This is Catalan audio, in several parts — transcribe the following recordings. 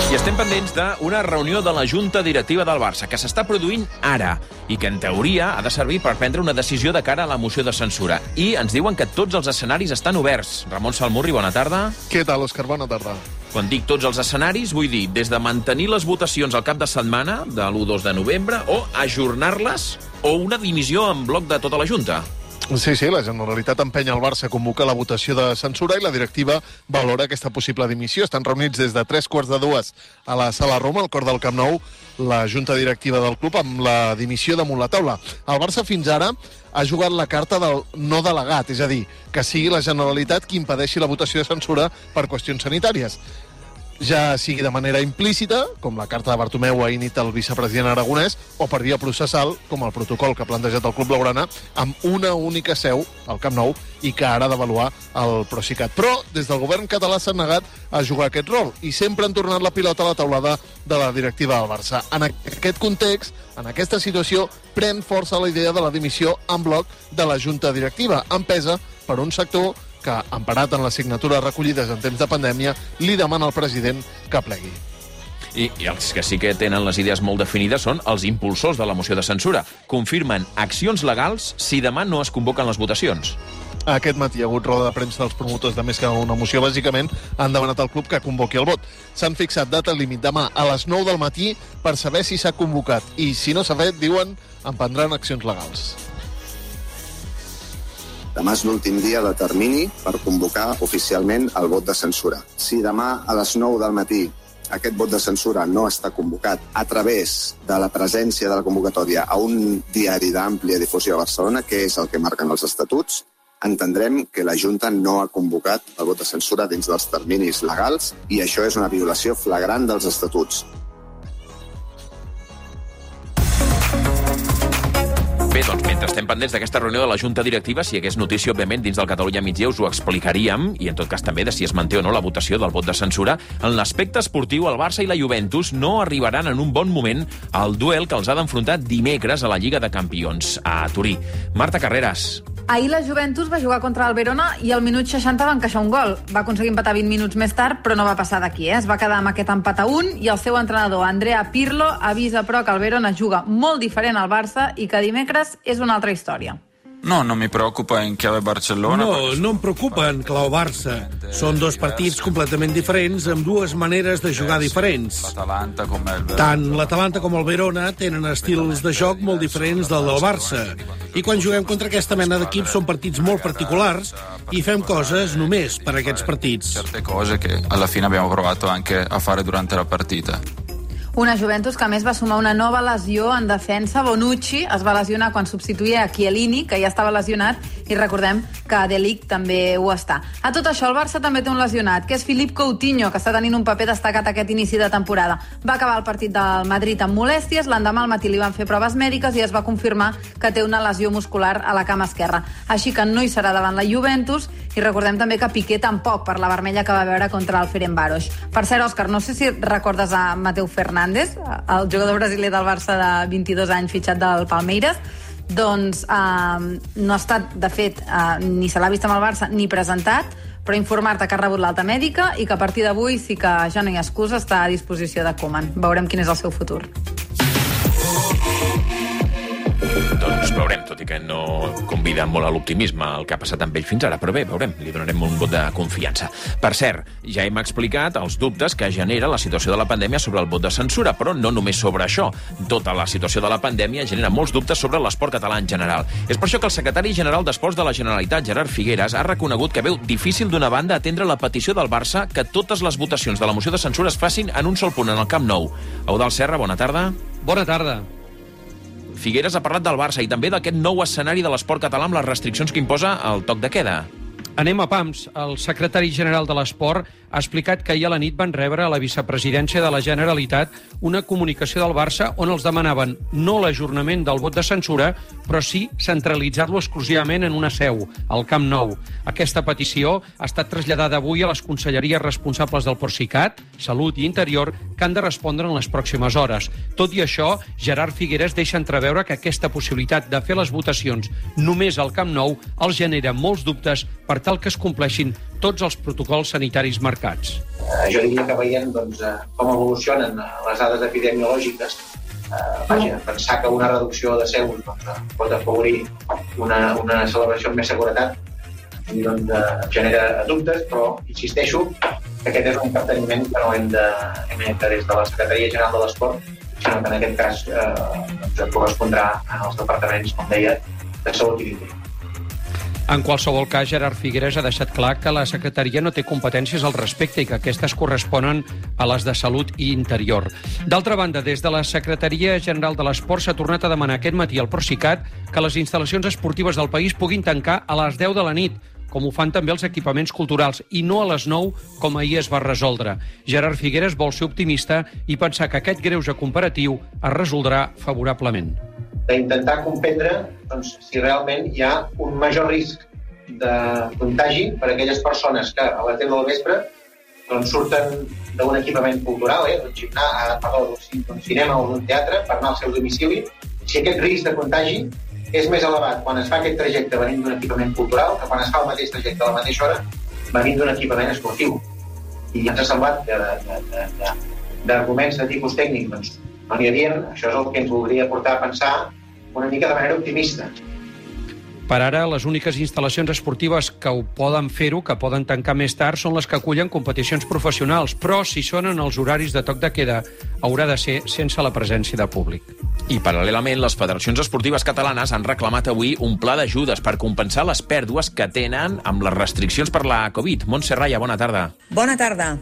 I estem pendents d'una reunió de la Junta Directiva del Barça, que s'està produint ara i que, en teoria, ha de servir per prendre una decisió de cara a la moció de censura. I ens diuen que tots els escenaris estan oberts. Ramon Salmurri, bona tarda. Què tal, Òscar? Bona tarda. Quan dic tots els escenaris, vull dir des de mantenir les votacions al cap de setmana, de l'1-2 de novembre, o ajornar-les, o una dimissió en bloc de tota la Junta. Sí, la Generalitat empenya el Barça a convocar la votació de censura i la directiva valora aquesta possible dimissió. Estan reunits des de 3:45 a la Sala Roma, al cor del Camp Nou, la Junta Directiva del club, amb la dimissió damunt la taula. El Barça fins ara ha jugat la carta del no delegat, és a dir, que sigui la Generalitat qui impedeixi la votació de censura per qüestions sanitàries. Ja sigui de manera implícita, com la carta de Bartomeu a Init al vicepresident aragonès, o per via processal, com el protocol que ha plantejat el club blaugrana, amb una única seu, al Camp Nou, i que ara ha d'avaluar el Procicat. Però, des del govern català s'han negat a jugar aquest rol, i sempre han tornat la pilota a la taulada de la directiva del Barça. En aquest context, en aquesta situació, pren força la idea de la dimissió en bloc de la Junta Directiva, empesa per un sector que, emparat en les signatures recollides en temps de pandèmia, li demana al president que plegui. I els que sí que tenen les idees molt definides són els impulsors de la moció de censura. Confirmen accions legals si demà no es convoquen les votacions. Aquest matí hi ha hagut roda de premsa dels promotors de més que una moció. Bàsicament, han demanat al club que convoqui el vot. S'han fixat data límit demà a les 9 del matí per saber si s'ha convocat. I si no s'ha fet, diuen, emprendran accions legals. Demà és l'últim dia de termini per convocar oficialment el vot de censura. Si demà a les 9 del matí aquest vot de censura no està convocat a través de la presència de la convocatòria a un diari d'àmplia difusió a Barcelona, que és el que marquen els estatuts, entendrem que la Junta no ha convocat el vot de censura dins dels terminis legals i això és una violació flagrant dels estatuts. Bé, doncs, mentre estem pendents d'aquesta reunió de la Junta Directiva, si hi hagués notícia, òbviament, dins del Catalunya Migdia us ho explicaríem, i en tot cas també de si es manté o no la votació del vot de censura. En l'aspecte esportiu, el Barça i la Juventus no arribaran en un bon moment al duel que els ha d'enfrontar dimecres a la Lliga de Campions, a Turí. Marta Carreras. Ahir la Juventus va jugar contra el Verona i al minut 60 va encaixar un gol. Va aconseguir empatar 20 minuts més tard, però no va passar d'aquí. Es va quedar amb aquest empat a 1 i el seu entrenador, Andrea Pirlo, avisa però que el Verona juga molt diferent al Barça i que dimecres és una altra història. No mi preocupa en clave Barcelona. No em preocupa en clau Barça. Són dos partits completament diferents, amb dues maneres de jugar diferents. Tant l'Atalanta com el Verona tenen estils de joc molt diferents del Barça. I quan juguem contra aquesta mena d'equips són partits molt particolars i fem coses només per a aquests partits. Certe cose che alla fine abbiamo provato anche a fare durante la partita. Una Juventus que a més va sumar una nova lesió en defensa. Bonucci es va lesionar quan substituïa a Chiellini, que ja estava lesionat, i recordem que De Ligt també ho està. A tot això, el Barça també té un lesionat, que és Philippe Coutinho, que està tenint un paper destacat aquest inici de temporada. Va acabar el partit del Madrid amb molèsties, l'endemà al matí li van fer proves mèdiques i es va confirmar que té una lesió muscular a la cama esquerra. Així que no hi serà davant la Juventus, i recordem també que Piqué tampoc, per la vermella que va veure contra el Ferencváros. Per cert, Òscar, no sé si recordes a Mateu Fernández, el jugador brasiler del Barça de 22 anys fitxat del Palmeiras. Doncs no ha estat, de fet, ni se l'ha vist amb el Barça ni presentat, però informar-te que ha rebut l'alta mèdica i que a partir d'avui sí que ja no hi ha excusa, està a disposició de Koeman. Veurem quin és el seu futur. Doncs veurem, tot i que no convida molt a l'optimisme el que ha passat amb ell fins ara, però bé, veurem, li donarem un vot de confiança. Per cert, ja hem explicat els dubtes que genera la situació de la pandèmia sobre el vot de censura, però no només sobre això. Tota la situació de la pandèmia genera molts dubtes sobre l'esport català en general. És per això que el secretari general d'Esports de la Generalitat, Gerard Figueras, ha reconegut que veu difícil d'una banda atendre la petició del Barça que totes les votacions de la moció de censura es facin en un sol punt, en el Camp Nou. Eudald Serra, bona tarda. Bona tarda. Figueras ha parlat del Barça i també d'aquest nou escenari de l'esport català amb les restriccions que imposa el toc de queda. Anem a pams. El secretari general de l'Esport ha explicat que ahir a la nit van rebre a la vicepresidència de la Generalitat una comunicació del Barça on els demanaven no l'ajornament del vot de censura, però sí centralitzar-lo exclusivament en una seu, al Camp Nou. Aquesta petició ha estat traslladada avui a les conselleries responsables del Procicat, Salut i Interior, que han de respondre en les pròximes hores. Tot i això, Gerard Figueras deixa entreveure que aquesta possibilitat de fer les votacions només al Camp Nou els genera molts dubtes per tal que es compleixin tots els protocols sanitaris marcats. Jo diria que veient com evolucionen les dades epidemiològiques, pensar que una reducció de seus pot afavorir una celebració amb més seguretat genera dubtes, però insisteixo que aquest és un capteniment que no hem de des de la Secretaria General de l'Esport, sinó que en aquest cas correspondrà als departaments, com deia, de Salut i d'Interior. En qualsevol cas, Gerard Figueres ha deixat clar que la Secretaria no té competències al respecte i que aquestes corresponen a les de Salut i Interior. D'altra banda, des de la Secretaria General de l'Esport s'ha tornat a demanar aquest matí al Procicat que les instal·lacions esportives del país puguin tancar a les 10 de la nit, com ho fan també els equipaments culturals, i no a les 9, com ahir es va resoldre. Gerard Figueres vol ser optimista i pensar que aquest greuge comparatiu es resoldrà favorablement. D'intentar comprendre si realment hi ha un major risc de contagi per a aquelles persones que a les 10 del vespre surten d'un equipament cultural, d'un cinema o d'un teatre, per anar al seu domicili. Si aquest risc de contagi és més elevat quan es fa aquest trajecte venint d'un equipament cultural que quan es fa el mateix trajecte a la mateixa hora venint d'un equipament esportiu. I ens ha semblat que d'arguments de tipus tècnic no n'hi havia. Això és el que ens voldria portar a pensar una mica de manera optimista. Per ara, les úniques instal·lacions esportives que ho poden fer-ho, que poden tancar més tard, són les que acullen competicions professionals, però si són en els horaris de toc de queda, haurà de ser sense la presència de públic. I, paral·lelament, les federacions esportives catalanes han reclamat avui un pla d'ajudes per compensar les pèrdues que tenen amb les restriccions per la Covid. Montse Raya, bona tarda. Bona tarda.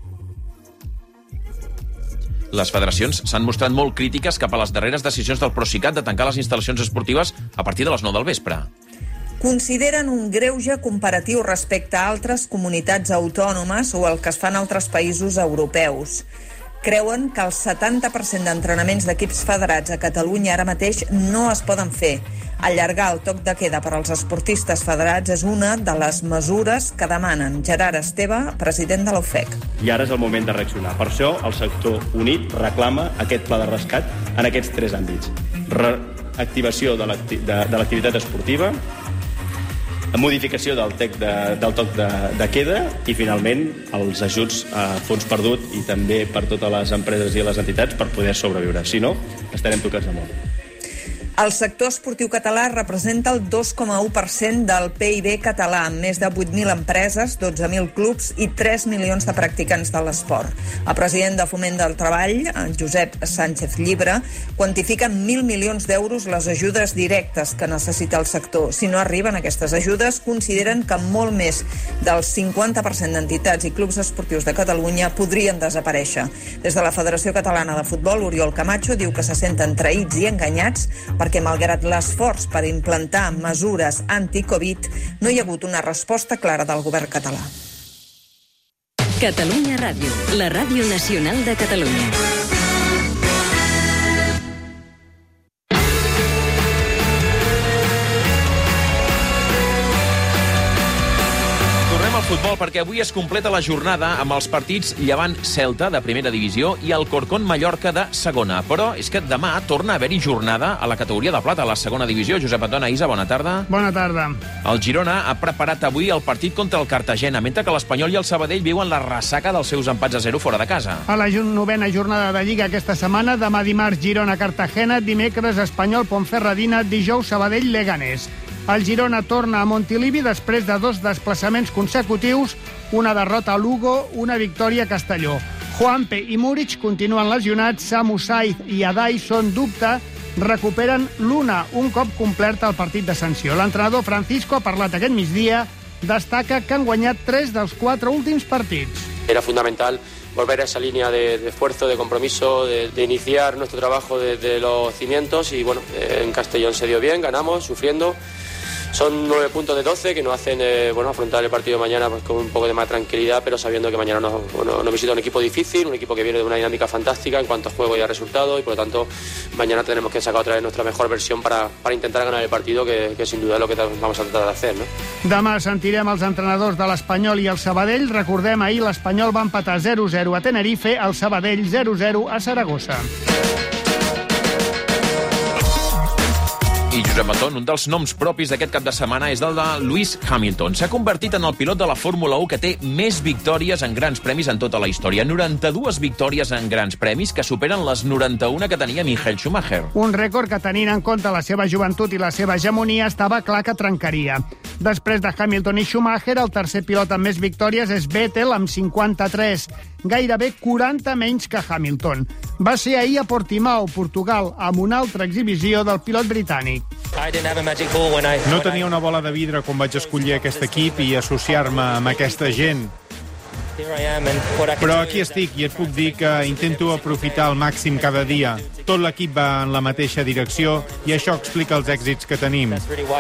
Les federacions s'han mostrat molt crítiques cap a les darreres decisions del Procicat de tancar les instal·lacions esportives a partir de les 9 del vespre. Consideren un greuge comparatiu respecte a altres comunitats autònomes o el que es fa en altres països europeus. Creuen que el 70% d'entrenaments d'equips federats a Catalunya ara mateix no es poden fer. Allargar el toc de queda per als esportistes federats és una de les mesures que demanen. Gerard Esteve, president de l'UFEC. I ara és el moment de reaccionar. Per això el sector unit reclama aquest pla de rescat en aquests 3 àmbits. Reactivació de l'activitat esportiva, modificació del toc de queda i, finalment, els ajuts a fons perdut i també per totes les empreses i les entitats per poder sobreviure. Si no, estarem tocats de molt. El sector esportiu català representa el 2,1% del PIB català, amb més de 8.000 empreses, 12.000 clubs i 3 milions de practicants de l'esport. El president de Foment del Treball, Josep Sánchez Llibre, quantifica en 1.000 milions d'euros les ajudes directes que necessita el sector. Si no arriben aquestes ajudes, consideren que molt més del 50% d'entitats i clubs esportius de Catalunya podrien desaparèixer. Des de la Federació Catalana de Futbol, Oriol Camacho diu que se senten traïts i enganyats perquè, malgrat l'esforç per implantar mesures anti-Covid, no hi ha hagut una resposta clara del govern català. Catalunya Ràdio, la ràdio nacional de Catalunya. Futbol, perquè avui es completa la jornada amb els partits Llevant-Celta de primera divisió i el Corcón-Mallorca de segona. Però és que demà torna a haver-hi jornada a la categoria de plata, a la segona divisió. Josep Antona Isa, bona tarda. Bona tarda. El Girona ha preparat avui el partit contra el Cartagena, mentre que l'Espanyol i el Sabadell viuen la ressaca dels seus empats a 0 fora de casa. A la 9a jornada de Lliga aquesta setmana, demà dimarts Girona-Cartagena, dimecres Espanyol-Ponferradina, dijous Sabadell-Leganés. El Girona torna a Montilivi després de 2 desplaçaments consecutius, una derrota a Lugo, una victòria a Castelló. Juanpe i Múrich continuen lesionats, Samu Saiz i Adai són dubte, recuperen l'una un cop complert el partit de sanció. L'entrenador Francisco ha parlat aquest migdia, destaca que han guanyat 3 dels 4 últims partits. Era fundamental volver a esa línea de esfuerzo, de compromiso, de iniciar nuestro trabajo desde los cimientos y bueno, en Castellón se dio bien, ganamos, sufriendo. Son 9 puntos de 12 que nos hacen afrontar el partido de mañana pues, con un poco de más tranquilidad, pero sabiendo que mañana nos visita un equipo difícil, un equipo que viene de una dinámica fantástica en cuanto a juego y a resultados, y por lo tanto mañana tenemos que sacar otra vez nuestra mejor versión para intentar ganar el partido, que sin duda es lo que vamos a tratar de hacer, ¿no? Demà sentirem els entrenadors de l'Espanyol i el Sabadell. Recordem, ahir l'Espanyol va empatar 0-0 a Tenerife, el Sabadell 0-0 a Saragossa. I Josep Maton, un dels noms propis d'aquest cap de setmana és el de Lewis Hamilton. S'ha convertit en el pilot de la Fórmula 1 que té més victòries en grans premis en tota la història. 92 victòries en grans premis, que superen les 91 que tenia Michael Schumacher. Un rècord que, tenint en compte la seva joventut i la seva hegemonia, estava clar que trencaria. Després de Hamilton i Schumacher, el tercer pilot amb més victòries és Vettel, amb 53, gairebé 40 menys que Hamilton. Va ser ahir a Portimao, Portugal, amb una altra exhibició del pilot britànic. No tenia una bola de vidre quan vaig escollir aquest equip i associar-me amb aquesta gent. Però aquí estic i et puc dir que intento aprofitar al màxim cada dia. Tot l'equip va en la mateixa direcció i això explica els èxits que tenim.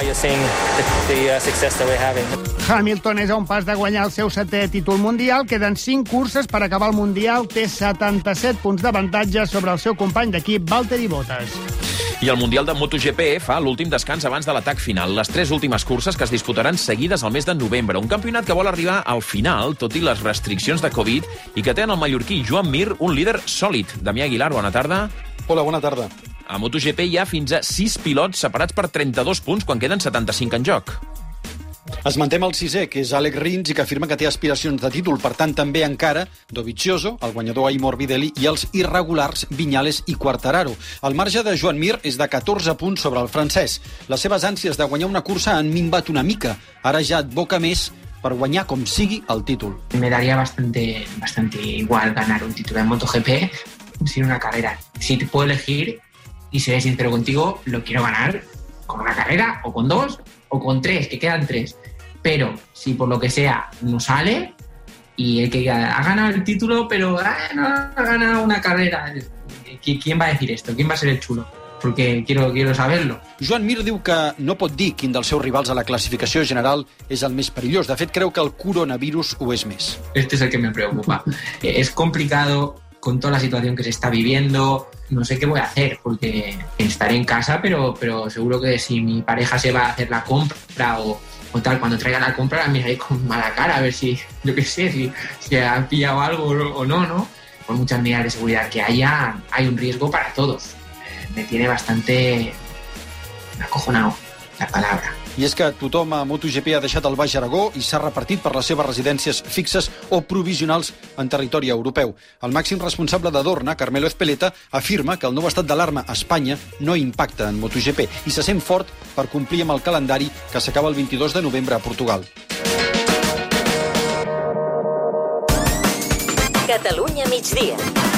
Hamilton és a un pas de guanyar el seu 7è títol mundial. Queden 5 curses per acabar el Mundial. Té 77 punts d'avantatge sobre el seu company d'equip, Valtteri Bottas. I el Mundial de MotoGP fa l'últim descans abans de l'atac final. Les 3 últimes curses que es disputaran seguides al mes de novembre. Un campionat que vol arribar al final, tot i les restriccions de Covid, i que té en el mallorquí Joan Mir un líder sòlid. Damià Aguilar, bona tarda. Hola, bona tarda. A MotoGP hi ha fins a 6 pilots separats per 32 punts quan queden 75 en joc. Es manté el 6è, que és Alex Rins, i que afirma que té aspiracions de títol. Per tant, també encara Dovizioso, el guanyador Aimar Morbidelli, i els irregulars Viñales i Quartararo. El marge de Joan Mir és de 14 punts sobre el francès. Les seves ànsies de guanyar una cursa han minvat una mica. Ara ja advoca més per guanyar com sigui el títol. Me daría bastante igual ganar un título en MotoGP sin una carrera. Si te puedo elegir, y seré sincero contigo, lo quiero ganar con una carrera, o con 2, o con 3, que quedan 3. Pero si por lo que sea no sale, y el que ha ganado el título, pero no ha ganado una carrera, ¿quién va a decir esto? ¿Quién va a ser el chulo? Porque quiero saberlo. Joan Mir diu que no pot dir quin dels seus rivals a la classificació general és el més perillós. De fet, creu que el coronavirus ho és més. Este es el que me preocupa. Es complicado con toda la situación que se está viviendo. No sé qué voy a hacer, porque estaré en casa, pero seguro que si mi pareja se va a hacer la compra o tal, cuando traiga la compra la miraré con mala cara, a ver si, yo qué sé, si ha pillado algo o no. Por muchas medidas de seguridad que haya, hay un riesgo para todos. Me tiene bastante acojonado la palabra. I és que tothom a MotoGP ha deixat el Baix Aragó i s'ha repartit per les seves residències fixes o provisionals en territori europeu. El màxim responsable de Dorna, Carmelo Ezpeleta, afirma que el nou estat d'alarma a Espanya no impacta en MotoGP i se sent fort per complir amb el calendari que s'acaba el 22 de novembre a Portugal. Catalunya migdia.